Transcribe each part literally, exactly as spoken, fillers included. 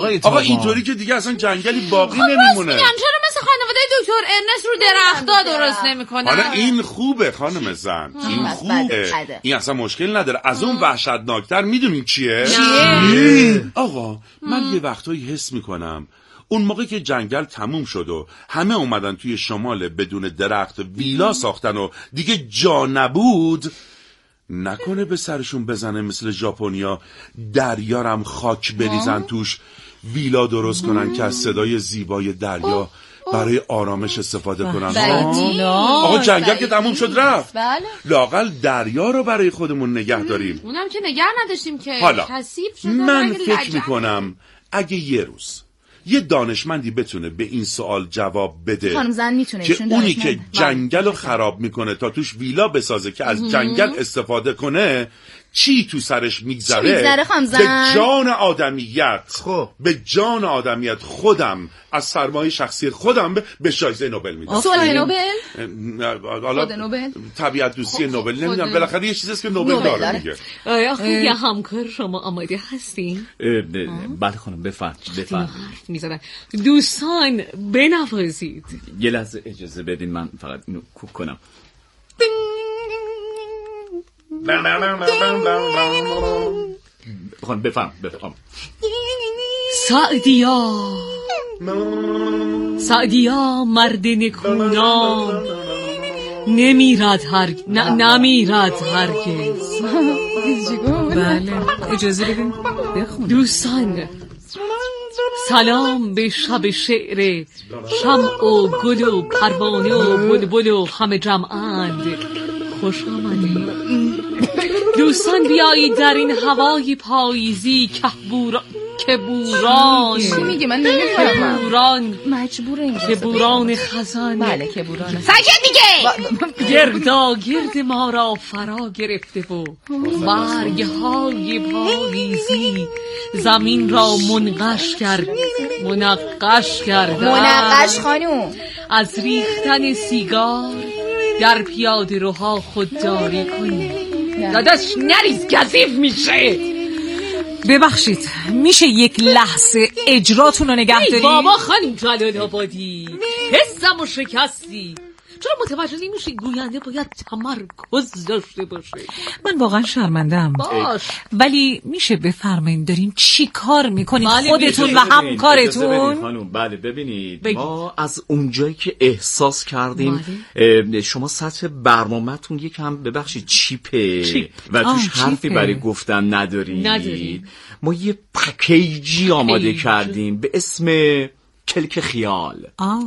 آقا اینطوری که دیگه اصلا جنگلی باقی خب نمیمونه. میگم چرا مثل خانواده دکتر ارنست رو درخت‌ها درست نمی‌کنن؟ حالا این خوبه خانم زن، این خوبه، این اصلا مشکل نداره. از اون وحشتناکتر میدونین چیه؟ چیه؟ آقا من یه وقتایی حس میکنم اون موقع که جنگل تموم شد و همه اومدن توی شمال بدون درخت ویلا ساختن و دیگه جا نبود، نکنه به سرشون بزنه مثل ژاپنیا دریارم خاک بریزن توش، ویلا درست کنن که از صدای زیبای دریا برای آرامش استفاده کنن. آقا جنگل که تموم شد رفت، لااقل دریا رو برای خودمون نگه داریم. اونم که نگه نداشتیم که حالا کثیف شده. من فکر میکنم اگه یه روز یه دانشمندی بتونه به این سوال جواب بده خانم زن میتونه که اونی که جنگل رو خراب میکنه تا توش ویلا بسازه که از جنگل استفاده کنه، چی تو سرش میگذره به جان آدمیت، خب به جان آدمیت خودم از سرمایه شخصی خودم به شایزه نوبل میدم. صلح نوبل؟ حالا طبیعت دوستی نوبل نمیدونم، بالاخره یه چیزی است که نوبل داره میگه. آیا خب یه همکار شما آماده هستین؟ بله خانم بفرمایید بفرمایید. میذارن دوستان بنوازید. یه لحظه اجازه بدین من فقط اینو کوک کنم. خانم بفرم بفرم. سعدیا سعدیا مرد نکونام نمیرد هر نمیرد هرگز. بله اجازه بدین بخونم. دوستان سلام به شب شعر، شمع و گل و پروانه و بلبل و همه جمعند، خوش آمدید دوستان. بیایید در این هوای پاییزی کهبوران کبوران چی میگه من نمیفهمم. کبوران مجبوره اینجا کبوران خزان. بله کبوران. ساکت دیگه. گردا گرد ما را فرا گرفته و برگ های پاییزی زمین را منقش کرد منقش کرد منقش خانوم. از ریختن سیگار در پیاده روها خودداری کنید. داداش نریز کثیف میشه. ببخشید میشه یک لحظه اجراتون رو نگه دارید؟ بابا خانم جلال آبادی حسم و شکستی. چرا متوجه نمیشی گوینده باید تمرکز داشته باشه؟ من واقعا شرمندم باش. ولی میشه بفرمایید دارین چی کار میکنید خودتون و همکارتون؟ خانم بله ببینید بگید. ما از اونجایی که احساس کردیم بله. شما سطح برنامه‌تون یکم ببخشید چیپه چیپ. و توش حرفی برای گفتن ندارید. ندارید ما یه پکیجی آماده کردیم به اسم کلک خیال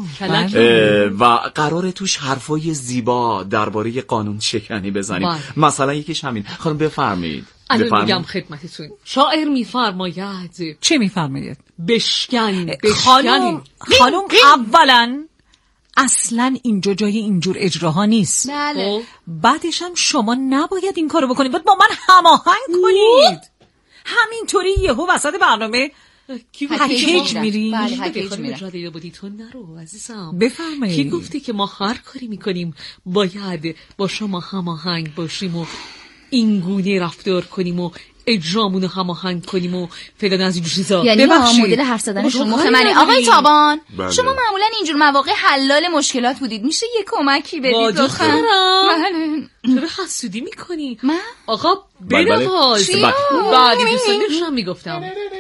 و قراره توش حرفای زیبا درباره قانون شکنی بزنیم. مثلا یکیش همین. خانم بفرمایید. الان میگم خدمتتون. شاعر میفرماید. چه میفرماید؟ بشکن بشکن. خانم خانم اولا اصلا اینجا جای اینجور اجراها نیست. بله. بعدش هم شما نباید این کارو بکنید، باید با من هماهنگ کنید. همینطوری یهو وسط برنامه کی پکیج میری؟ بله پکیج میرم. جاده بودی تو نرو عزیزم. بفرمایید. کی گفتی که ما هر کاری میکنیم باید با شما هماهنگ باشیم و این گونه رفتار کنیم و اجرامونو هماهنگ کنیم و فلان از این چیزا؟ یعنی با مدل حرف زدن شما مخ منه. آقای تابان بله. شما معمولا اینجور مواقع حلال مشکلات بودید، میشه یه کمکی بدید لطفاً؟ بله. چرا حسودی میکنی؟ من آقا بنواز. بعدی دوستان نشم میگفتم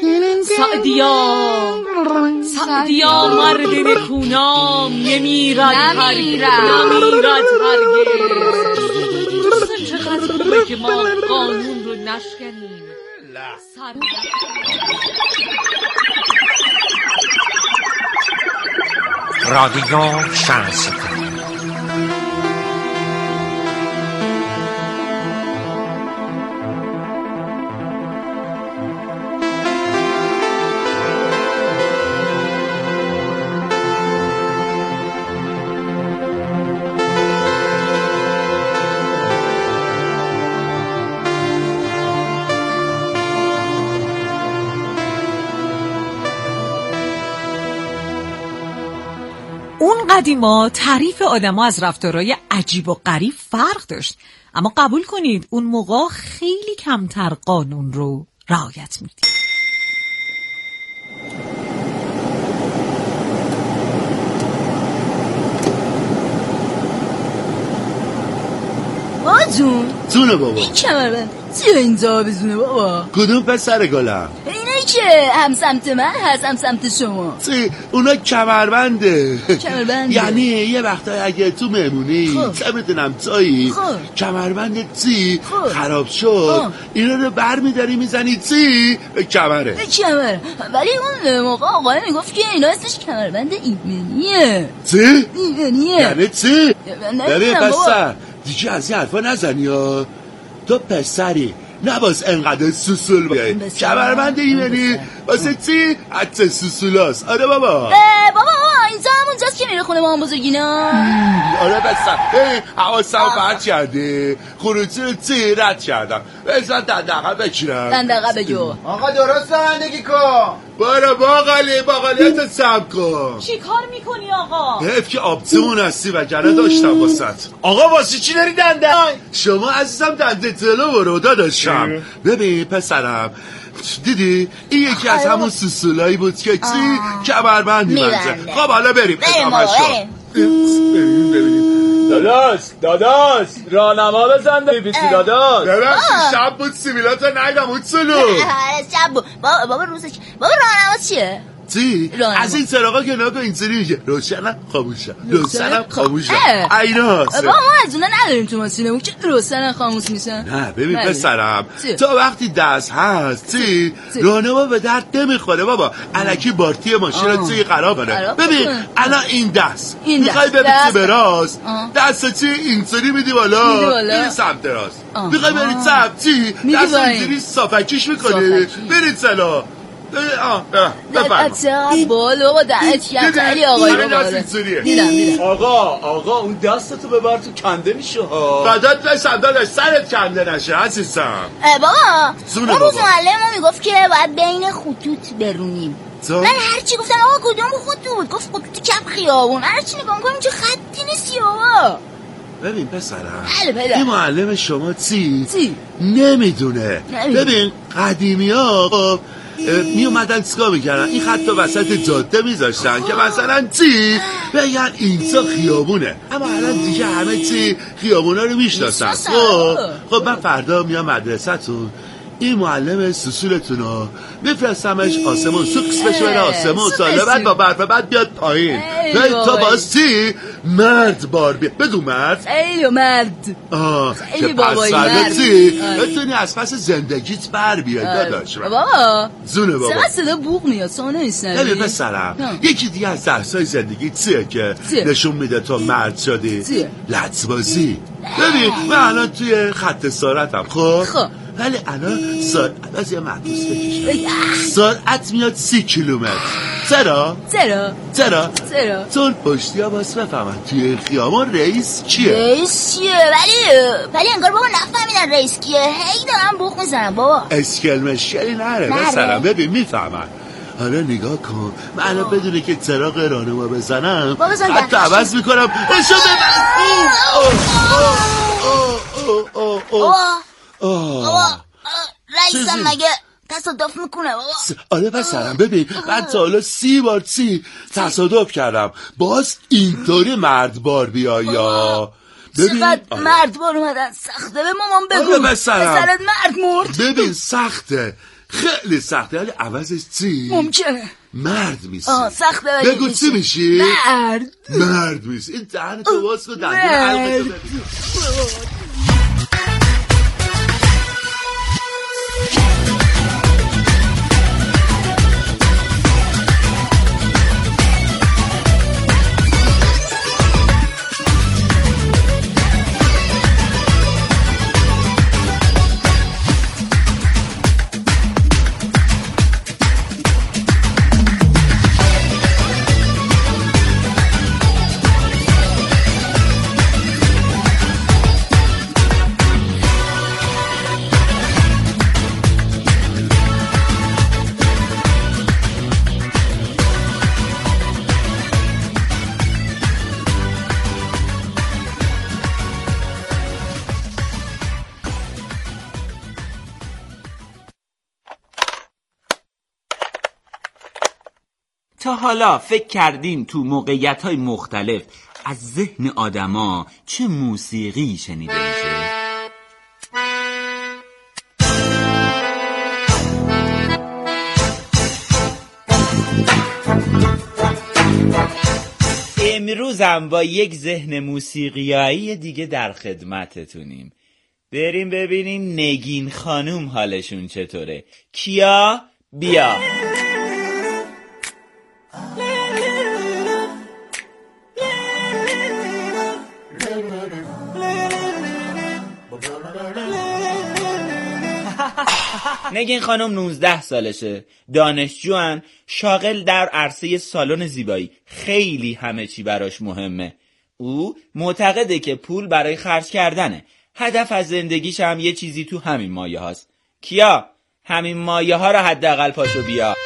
سعدیا سعدیا مرد نکونام نمیرد هرگز نمیرد هرگز. دوستان چقدر خوبه که ما قانون رو نشکنیم. رادیو شانس. قدیما تعریف آدم‌ها از رفتارهای عجیب و غریب فرق داشت، اما قبول کنید اون موقع خیلی کمتر قانون رو رعایت می‌دید. آقا جون جونه بابا. این کمربند چیه اینجا بزونه بابا؟ کدوم پسر گلم؟ اینایی که هم سمت من هست هم سمت شما. چی؟ اونا کمربنده. کمربنده یعنی یه وقتایی اگه تو مهمونی چه میدونم چایی کمربند چی خراب شد اینا رو بر میداری میزنی چی؟ به کمره. به کمر. ولی اون موقع آقای میگفت که اینا اسمش کمربند ایمنیه. چی؟ ایمنیه. یعنی چی؟ ببین پسر دیگه از این حرفا نزنی ها. تو پسری نباز انقدر سوسول بیایی. کمربند ایمنی واسه چی؟ حتی سوسولاست. آره بابا. بابا اینجا همونجاست که میره خونه مامان بزرگینا. آره بسر حواسم فرد کرده خروجی رو چی رد کردم بزن دندقه بکیرم دندقه بگو. آقا درست رانندگی کن. بارا باقالی باقالیت سب کن. چی کار میکنی آقا؟ حیف که آبتمون هستی و گره داشتم واسط. آقا واسه چی داری دنده؟ شما عزیزم دنده تلو و رودا داشتم. ببین پسرم دیدی این یکی از همون سوسولایی بود که چی کمربند میبنده. خب حالا بریم ادامه شد. بریم ببینیم. داداش داداش راهنما بزن بیبیسی داداش. ببخشید شب بود سیبیلاتو ندیدم اون سلو. شب بود بابا بابا روزش بابا راهنما چیه؟ چی؟ از این سراغا که نگاه اینجوری میگه روشنم خاموشم روشنم خاموشم اینا بابا ما از اونا نداریم تو ماشینمون که روشنم خاموش میشن. نه ببین پسرم تا وقتی دست هست چی راهنما به درد نمیخوره بابا. الکی بارتی ماشین رو چی قرار بره. ببین الان این دست میخوای بری به راست دست چی اینطوری میدی بالا میری سمت راست. میخوای بری چپ چی دست اینطوری صافکیش میکنی بری چلا. آه بفرما بالا با دهنت کمتری آقای رو دیدم دیدم. آقا آقا اون دستتو ببر تو کنده میشه ها. فدات بشم داداش سرت کنده نشه عزیزم. بابا اون روز معلممون میگفت که باید بین خطوط برونیم. من هرچی گفتم آقا کدوم خطوط گفت خطوط کف خیابون. هرچی نگاه میکنم اینجا خطی نیستی بابا. ببین پسرم این معلم شما چی؟ چی؟ نمیدونه. ببین قدیمی ها می اومدن چیکار میکردن این خط وسط جاده میذاشتن که مثلا چی بگن اینجا خیابونه اما الان دیگه همه چی خیابونا رو میشناسن. خب خب من فردا میام مدرسه‌تون این معلم سوسولتون رو میفرستمش آسمون سوکس بشه بره آسمون ساله بعد با برف بعد بیاد پایین تا باز چی مرد بار بیاد. بگو مرد ایو مرد آه که پس فردا چی بتونی از پس زندگیت بر بیاد داداش. بابا زونه بابا چقدر صدا بوق میاد سانه نیستن. ببین پسرم یکی دیگه از درسای زندگی چیه که نشون میده تو مرد شدی؟ لطبازی. ببین من الان توی خط سرعتم خب ولی الان سرعت از یه محدوث بکشم سرعت میاد سی کیلومتر. چرا؟ چرا؟ چرا؟ چرا؟ چون پشتی ها باز بفهمن توی خیابان رئیس کیه. رئیس کیه؟ ولی ولی انگار بابا نفهمیدن رئیس کیه. هی دارم بوق میزنم بابا. اسکل مشکلی نره مثلا ببین میفهمن. حالا نگاه کن من الان بدونه که چراغ راهنما بزنم حتی عوض میکنم نشون بابا رئیسم مگه تصادف میکنه بابا؟ آره پسرم ببین من تا حالا سی بار سی تصادف کردم باز اینطوری مرد بار بیایی یا چقدر مرد بار اومدن سخته به مامان بگو پسرت مرد مرد. ببین سخته خیلی سخته ولی عوضش چی؟ ممکنه مرد میسی. آه سخته ولی بگو چی میشی؟ مرد مرد میسی. این دهنتو باز کن دندون حلقتو ببین. تا حالا فکر کردین تو موقعیت‌های مختلف از ذهن آدما چه موسیقی شنیده میشه؟ امروزم با یک ذهن موسیقیایی دیگه در خدمتتونیم. بریم ببینیم نگین خانوم حالشون چطوره. کیا بیا. نگین خانم نوزده سالشه، دانشجوان، شاغل در عرصه سالن زیبایی، خیلی همه چی براش مهمه. او معتقده که پول برای خرج کردنه، هدف از زندگیش هم یه چیزی تو همین مایه هاست. کیا همین مایه ها رو حداقل پاشو بیا.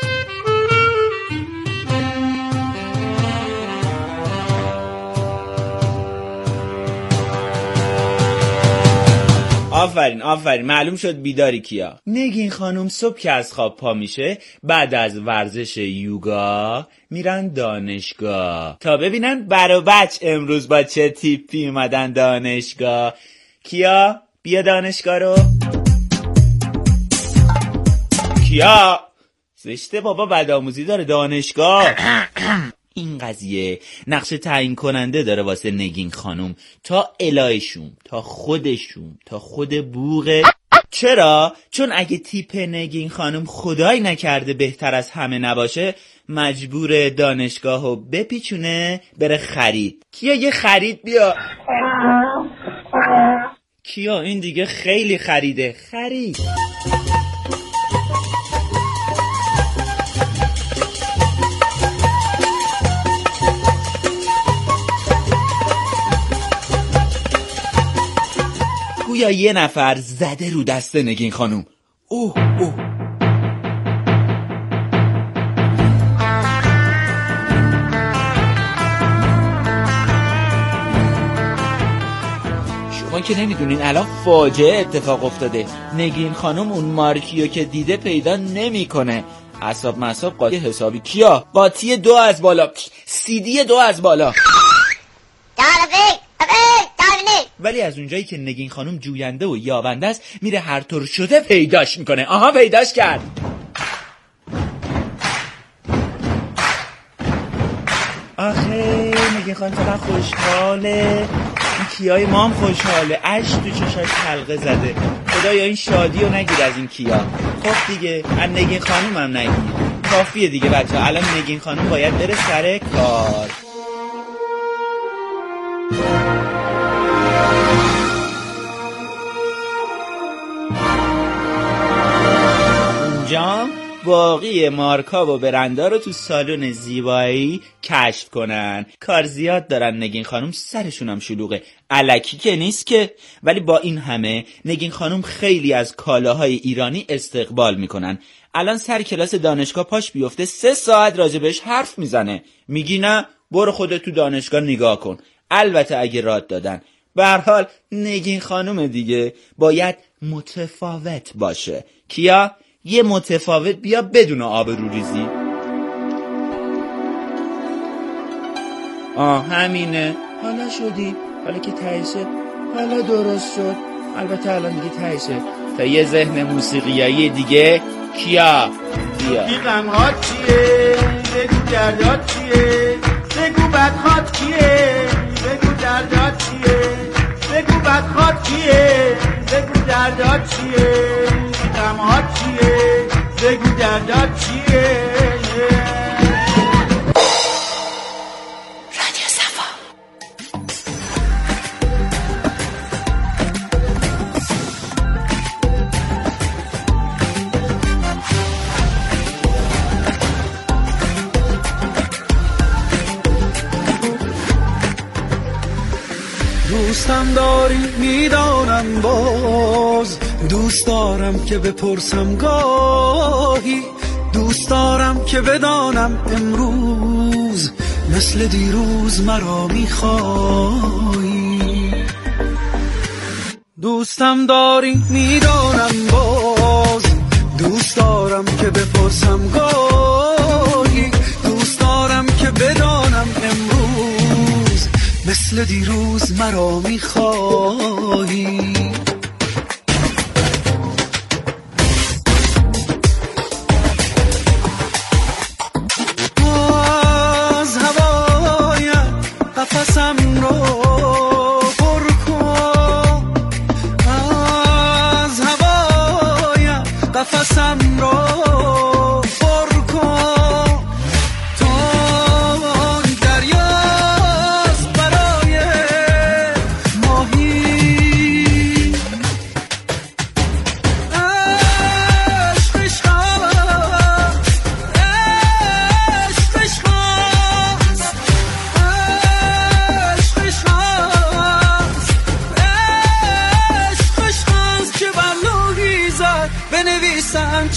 آفرین آفرین، معلوم شد بیداری کیا. نگین خانم صبح که از خواب پا میشه، بعد از ورزش یوگا میرن دانشگاه تا ببینن برا بچ امروز با چه تیپی اومدن دانشگاه. کیا بیا دانشگاه رو. کیا زشته بابا، بدآموزی داره دانشگاه. این قضیه نقش تعیین کننده داره واسه نگین خانم، تا الهشون، تا خودشون، تا خود بوغه. چرا؟ چون اگه تیپ نگین خانم خدای نکرده بهتر از همه نباشه، مجبور دانشگاهو بپیچونه بره خرید. کیا یه خرید بیا. کیا این دیگه خیلی خریده. خرید. گویا یه نفر زده رو دست نگین خانوم. اوه اوه. شما که نمیدونین الان فاجعه اتفاق افتاده. نگین خانوم اون مارکیو که دیده پیدا نمیکنه. اعصاب مصاب قاطی حسابی. کیا قاطی دو از بالا، سیدی دو از بالا. ولی از اونجایی که نگین خانم جوینده و یابنده است، میره هر طور شده پیداش میکنه. آها پیداش کرد. آخه نگین خانم چقدر خوشحاله. این کیای مام خوشحاله، اشک تو چشاش حلقه زده. خدایا این شادی رو نگیر از این کیا. خب دیگه از نگین خانم هم نگیر، کافیه دیگه بچه. الان نگین خانم باید بره سر کار. اونجا باقی مارکا و برندا رو تو سالن زیبایی کشف کنن. کار زیاد دارن نگین خانم، سرشون هم شلوغه، الکی که نیست که. ولی با این همه نگین خانم خیلی از کالاهای ایرانی استقبال میکنن. الان سر کلاس دانشگاه پاش بیفته سه ساعت راجبش حرف میزنه. میگی نه برو خودت تو دانشگاه نگاه کن. البته اگه راد دادن. به هر حال نگین خانم دیگه باید متفاوت باشه. کیا یه متفاوت بیا بدون آبروریزی. آه همینه. حالا شدی، حالا که تهشه، حالا درست شد. البته الان دیگه تهشه. تا یه ذهن موسیقیایی دیگه. کیا بیا. این غمهات چیه؟ بگو دردات چیه؟ بگو بدخواد کیه؟ بگو دردات چیه؟ بگو بدخواد کیه؟ بگو دردات چیه؟ غمهات چیه؟ بگو دردات چیه؟ رادیو صفا. دوستم داری میدانم، باز دوست دارم که بپرسم گاهی، دوست دارم که بدانم امروز مثل دیروز مرا میخوایی. دوستم داری میدانم، باز دوست دارم که بپرسم گاهی، دوست دارم که بدانم امروز مثل دیروز مرا میخوایی.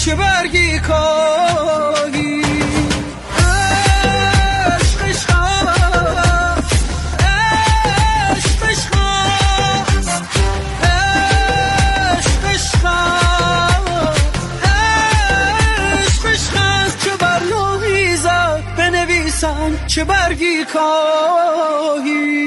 چه برگی کاهی عشق عشق عشق عشق عشق عشق عشق عشق چه بر لوحی زد بنویسم چه برگی کاهی.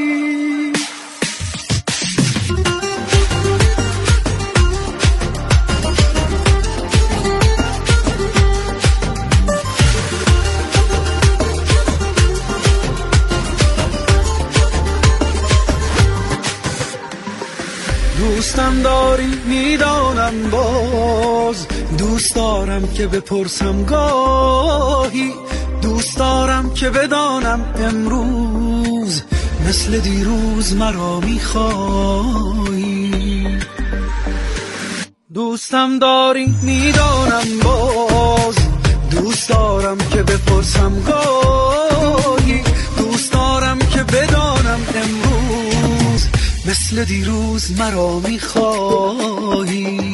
دوستم داری میدانم باز دوست دارم که بپرسم گاهی دوست دارم که بدانم امروز مثل دیروز مرا میخوایی. دوستم داری میدانم باز دوست دارم که بپرسم گاهی دوست دارم که بدانم امروز مثل دیروز مرا میخوایی.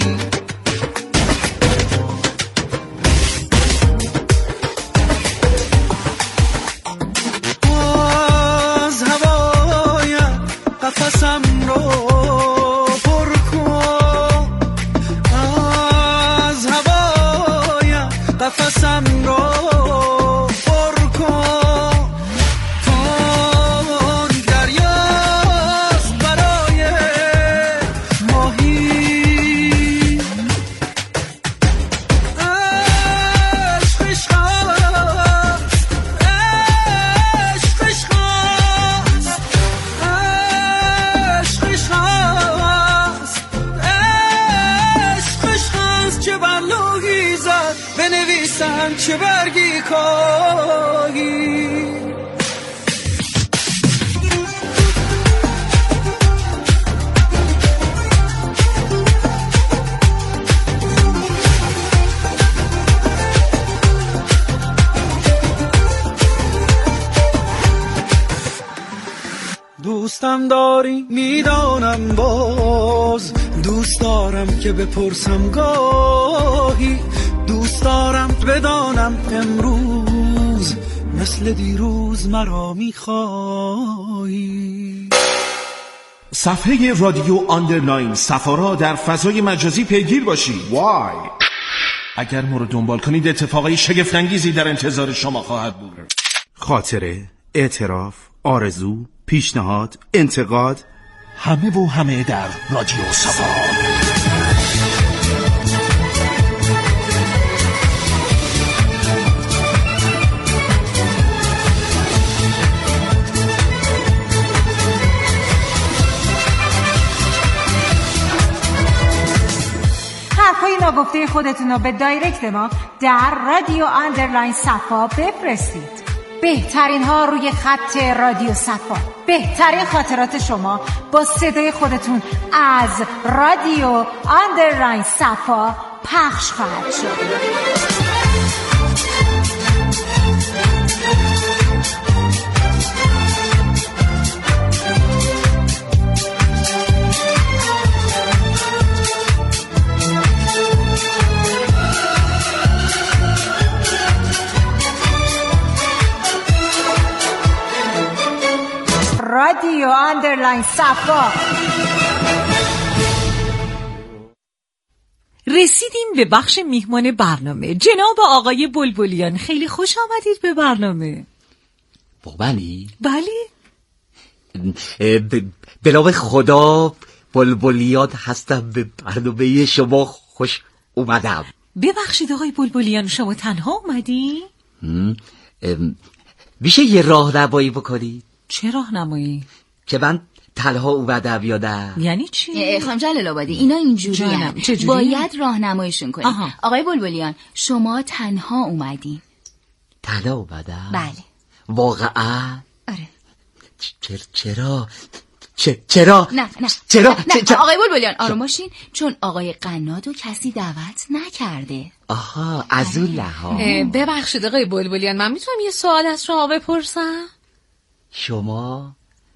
از هوایم قفسم رو پر کن از هوایم قفسم رو چه برگی کاهی. دوستم داری میدانم باز دوست دارم که بپرسم گاهی دوست دارم بدانم امروز مثل دیروز مرا میخوایی. صفحه رادیو آندرلاین صفا را در فضای مجازی پیگیر باشید. وای اگر ما رو دنبال کنید اتفاقای شگفت‌انگیزی در انتظار شما خواهد بود. خاطره، اعتراف، آرزو، پیشنهاد، انتقاد، همه و همه در رادیو صفا. ناگفته خودتون رو به دایرکت ما در رادیو آندرلاین صفا بفرستید. بهترین ها روی خط رادیو صفا، بهترین خاطرات شما با صدای خودتون از رادیو آندرلاین صفا پخش خواهد شد. رادیو آندرلاین صفا. رسیدیم به بخش میهمان برنامه. جناب آقای بلبلیان خیلی خوش آمدید به برنامه. بلی؟ بله. بلاو خدا بلبلیان هستم، به برنامه شما خوش اومدم. ببخشید آقای بلبلیان شما تنها اومدی؟ میشه یه راهنمایی بکنید؟ چه راهنمایی؟ که من تنها اومدم یادم. یعنی چی؟ خانم جلال آبادی اینا اینجوری هم. باید راهنماییشون کنید. آها. آقای بلبلیان شما تنها اومدین؟ تنها اومدم؟ بله. واقعا؟ آره. چرا چرا چرا نه نه چرا نه, نه. آقای بلبلیان آروم باشین، چون آقای قنادو کسی دعوت نکرده. آها از اون لحاظ. ببخشید آقای بلبلیان من میتونم یه سوال از شما بپرسم؟ شما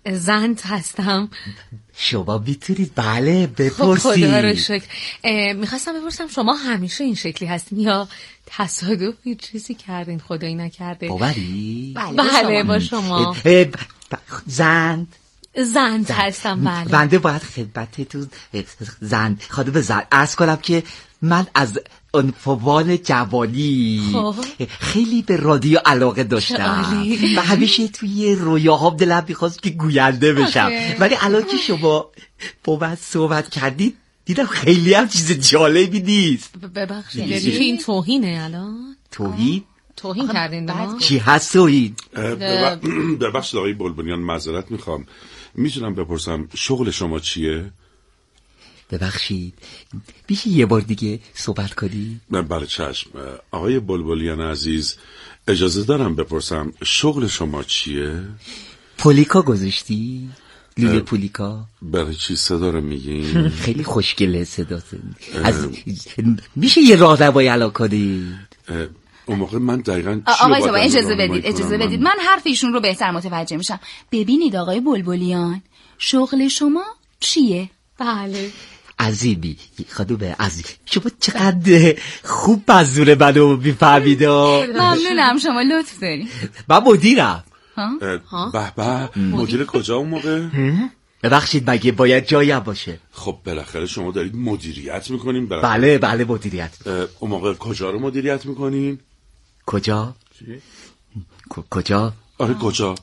زند هستم. شما میتونید بله بپرسید. خدا رو شکر. میخواستم بپرسم شما همیشه این شکلی هستین یا تصادفی چیزی کردین خدایی نکرده؟ باوری؟ بله, بله با شما. زند زند هستم. بله بنده باید خدمتتون زند خانم زند عرض کنم که من از انفوان جوانی خیلی به رادیو علاقه داشتم و همیشه توی رویاهام دلم میخواست که گوینده بشم، ولی الان که شما با من صحبت کردید دیدم خیلی هم چیز جالبی نیست. ببخشید یعنی که این توهینه الان؟ توهین؟ توهین کردین ما؟ چی هست توهین؟ ببخشید آقای بلبلیان معذرت میخوام، میتونم بپرسم شغل شما چیه؟ ببخشید میشه یه بار دیگه صحبت کنی؟ بله چشم. آقای بلبلیان عزیز اجازه دارم بپرسم شغل شما چیه؟ پولیکا گذاشتی؟ لوله پولیکا؟ برای چی صدا رو میگین؟ خیلی خوشگله صدا. از میشه یه راهنمایی الان کنی؟ اون موقع من دقیقاً آقای تو اجازه بدید اجازه بدید من حرف ایشون رو بهتر متوجه میشم. ببینید آقای بلبلیان شغل شما چیه؟ بله عزیزی خانوم عزیز شما چقدر خوب منظور منو میفهمید. ممنونم شما لطف دارید. من مدیرم. به به مدیر کجا اون موقع؟ ببخشید مگه باید جایم باشه؟ خب بالاخره شما دارید مدیریت میکنین؟ بله بله مدیریت. اون موقع کجا رو مدیریت میکنین؟ کجا؟ کجا؟ آره کجا؟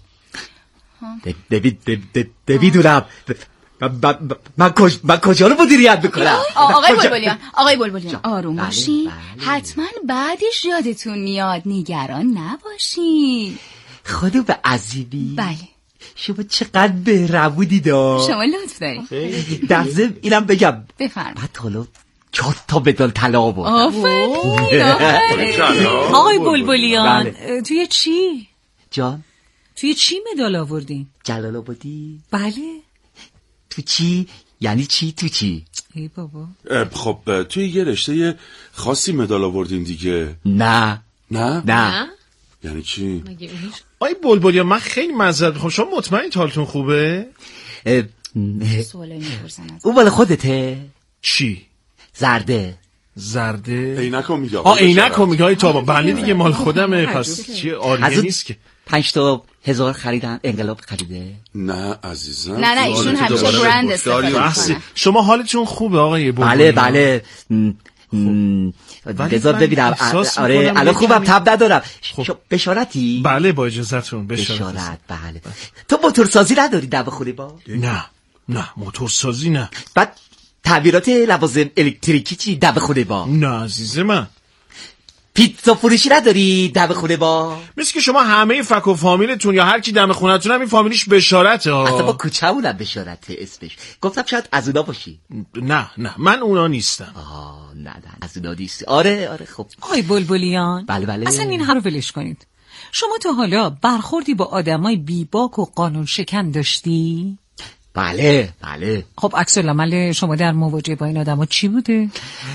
نمیدونم من کجا رو مدیریت میکنم؟ آقای بلبلیان آقای بلبلیان آروم باشین، حتما بعدش یادتون میاد، نگران نباشین. خانم عزیزی بله شما چقدر بهرمونی دا. شما لطف دارید. در ضمن اینم بگم بفرمایید بعد حالا چهار تا مدال طلا بود. آفرین. آقای بلبلیان توی چی؟ جان توی چی مدال آوردین؟ جلال آبادی. بله. تو چی؟ یعنی چی تو چی؟ ای بابا. خب توی یه رشته خاصی مدال آوردین دیگه؟ نه نه نه. یعنی چی؟ آی بلبلیان من خیلی معذرت میخوام، شما مطمئنید حالتون خوبه؟ سوالی میپرسن از اون مال خودته؟ چی؟ زرده. زرده؟ عینکو میگه. آ عینکو میگه های تابا. بله دیگه مال خودمه، پس چی آریه نیست که. پنج تا هزار خریدن انقلاب خریده. نه عزیزم نه نه ایشون همیشه برند استفاده میکنن. شما حالتون خوبه آقای بلبلیان؟ بله بله. بذار ببینم. آره الان خوبم تب ندارم. بشارتی؟ بله با اجازهتون. بشارت. بله. تو موتورسازی نداری دم خونه با؟ نه نه موتورسازی نه. بعد تعمیرات لوازم الکتریکی چی دم خونه با؟ نه عزیز من. پیتزا فروشی نداری دم خونه با؟ مثل که شما همه فک و فامیلتون یا هر کی دم خونتون هم این فامیلیش بشارته ها. اصلا با کوچه‌مونم بشارته اسمش. گفتم شاید از اونا باشی. نه نه من اونا نیستم. آه نه نه از اونا نیستی. آره آره خب. آقای بلبلیان بله بله. اصلا این رو ولش کنید. شما تا حالا برخوردی با آدمای بیباک و قانون شکن داشتی؟ بله بله. خب عکس العمل شما در مواجهه با این آدما چی بوده؟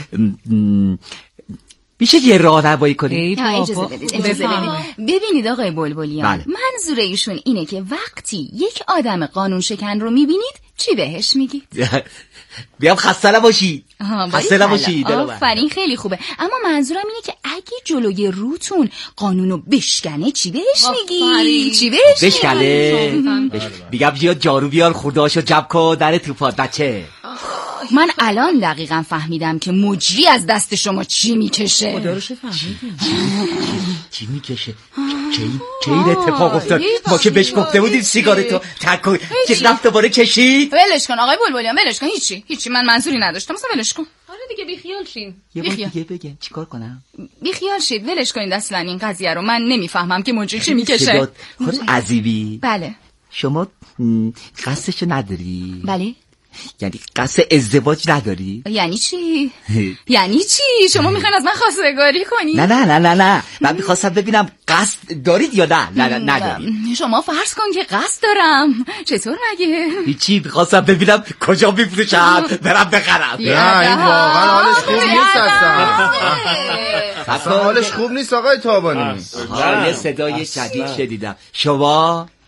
میشه یه راهنمایی کنید؟ اجازه بدید اجازه بدید. ببینید آقای بلبلیان بله. منظور ایشون اینه که وقتی یک آدم قانون شکن رو میبینید چی بهش میگید؟ بیام خسته نباشید. خسته نباشید. آفرین خیلی خوبه. اما منظورم اینه که اگه جلوی روتون قانونو بشکنه چی بهش میگی؟ چی بهش بشکنه؟ میگم بیا جارو بیار خوردهاشو جمع کن در توپات بچه. من الان دقیقا فهمیدم که مجری از دست شما چی میکشه. خدا رو فهمیدیم. چی میکشه؟ چه این اتفاق افتاد؟ ما که بهش گفته بودیم سیگارتو ترک کن، که رفت دوباره کشید. ولش کن آقای بلبلیان ولش کن. هیچی هیچی من منظوری نداشتم. مثلا ولش کن. آره دیگه بیخیال شین. یه بار دیگه بگم چیکار کنم؟ بیخیال شید ولش کنید. اصلا این قضیه رو من نمیفهمم که مجری چی میکشه. خود عزیبی. بله. شما قصدش نداری؟ بله. یعنی قصد ازدواج نداری؟ یعنی چی؟ یعنی چی؟ شما میخواین از من خواستگاری کنی؟ نه نه نه نه نه من میخواستم ببینم قصد دارید یا نه؟ نه نه نداری. شما فرض کن که قصد دارم. چطور مگه؟ هیچی میخواستم ببینم کجا میفروشم برم بخرم. نه این واقعا حالش خوب نیست اصلا. اصلا حالش خوب نیست آقای تابانی. یه صدای جدید شنیدم. شما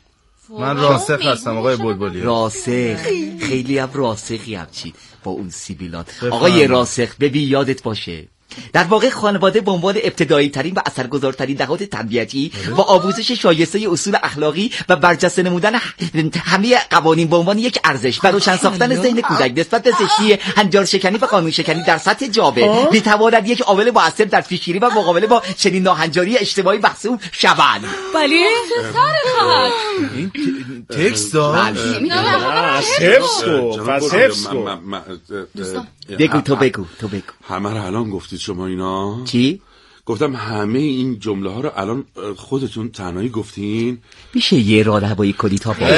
من راسخ هستم آقای بلبلی. راسخ خیلی هم راسخی هم چی با اون سیبیلات. آقای راسخ ببین یادت باشه در واقع خانواده به عنوان ابتدایی ترین و اثرگذارترین نهاد تربیتی و آموزش شایسته اصول اخلاقی و برجسته نمودن همه قوانین به عنوان یک ارزش و روشن ساختن ذهن کودک نسبت به زشتی، هنجار شکنی و قانون شکنی در سطح جامعه میتواند یک عامل مؤثر در پیشگیری و مقابله با چنین ناهنجاری اجتماعی محسوب شود. بله سر خط این تکست داشت. حفظ کن پس حفظ کن. بگو تو بگو تو بگو. همه رو الان گفتید شما اینا؟ چی؟ گفتم همه این جمله ها رو الان خودتون تنهایی گفتین؟ میشه یه راهنمایی کنی تا با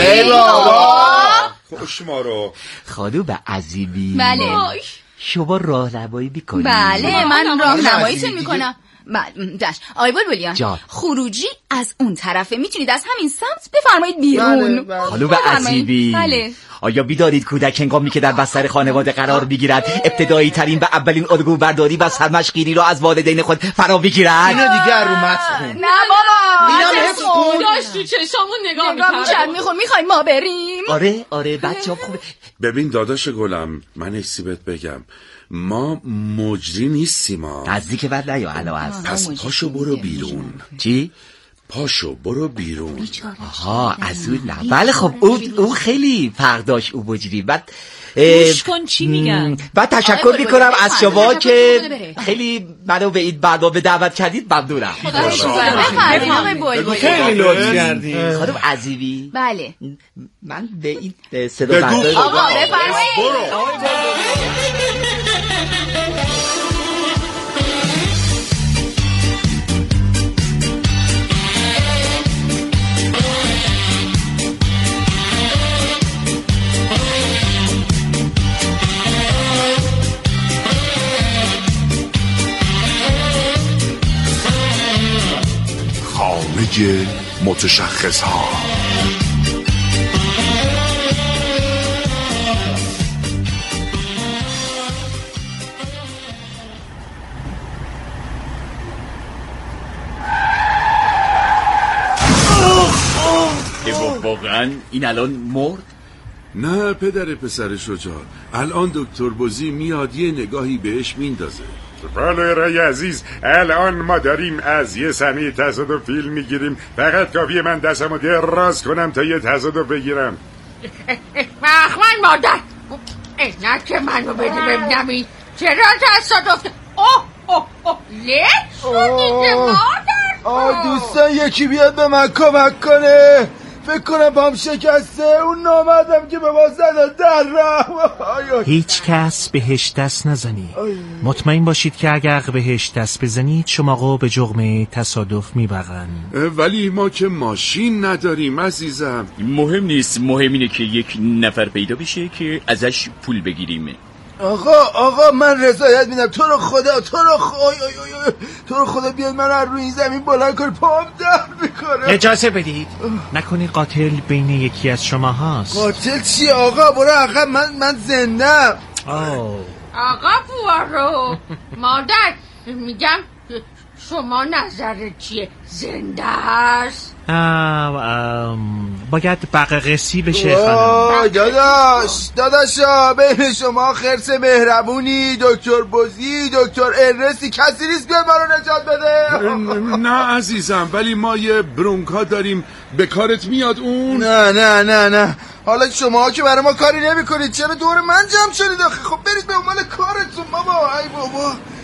خوش ما رو خانوم عزیزی. بله شما راهنمایی میکنی؟ بله من راهنماییتون میکنم. داش آقای بلبلیان خروجی از اون طرفه، میتونید از همین سمت بفرمایید بیرون. خانوم عزیزی بله. آیا بیدارید کودک هنگامی که در بستر خانواده قرار میگیرد ابتدایی ترین و اولین الگو برداری و سرمشقگیری را از والدین خود فرا بگیرد؟ اینو دیگه رو متن نه بابا اینا حفظ کن. داشت تو چشامون نگاه میکرد. میخوام میخوایم ما بریم. آره آره بچه‌ها خوبه. ببین داداش گلم من ایسی بهت بگم ما مجری نیستیم ما. نزدیک بعد نه یا علا هست. پس پاشو برو بیرون. چی؟ پاشو برو بیرون. آها از اون نه. بله خب اون اون خیلی فرق داشت اون مجری. بعد گوش کن چی میگن. بعد تشکر میکنم از شما که خیلی منو به این برنامه دعوت کردید. ممنونم. خیلی لطف کردید. خانم عزیزی. بله من به این صدا برداری آقا بفرمایید. خانه متشخص ها. واقعا این الان مرد؟ نه پدر پسر شجاع، الان دکتر بزی میاد یه نگاهی بهش میندازه. بله رای عزیز، الان ما داریم از یه صحنه تصادف فیلم میگیریم. فقط کافیه من دستمو دراز کنم تا یه تصادف بگیرم. مخمن مادر نه که منو بده ببینمی. چرا تصادف؟ اوه اوه اوه لک شدی مادر. آه دوستان یکی بیاد به من کمک کنه. فکر کنم پام شکسته. اون نامردم که به ما زد در رفت. هیچ کس بهش دست نزنید. مطمئن باشید که اگر بهش دست بزنید شما به جرم تصادف میبرن. ولی ما که ماشین نداریم عزیزم. مهم نیست، مهم اینه که یک نفر پیدا بشه که ازش پول بگیریم. آقا آقا من رضایت میدم. تو رو خدا تو رو خدا تو رو خدا بیاد من از روی این زمین بلند کن. پام درد میکنه. اجازه بدید. نکنی قاتل بین یکی از شما هاست. قاتل چی آقا؟ برو عقب. من من زندم. آقا پوارو مادر میگم شما نظرت چیه؟ زنده است؟ باید بقیقسی بشه خانم. داداش داداشا بین شما خرس مهربونی دکتر بزی دکتر ارنستی کسی نیست بیاد ما رو نجات بده. نه عزیزم ولی ما یه برونکا داریم به کارت میاد اون. نه نه نه نه حالا شما که برای ما کاری نمی کنید چرا دور من جمع شدید آخه؟ خب برید به عنوان کارتون بابا. ای بابا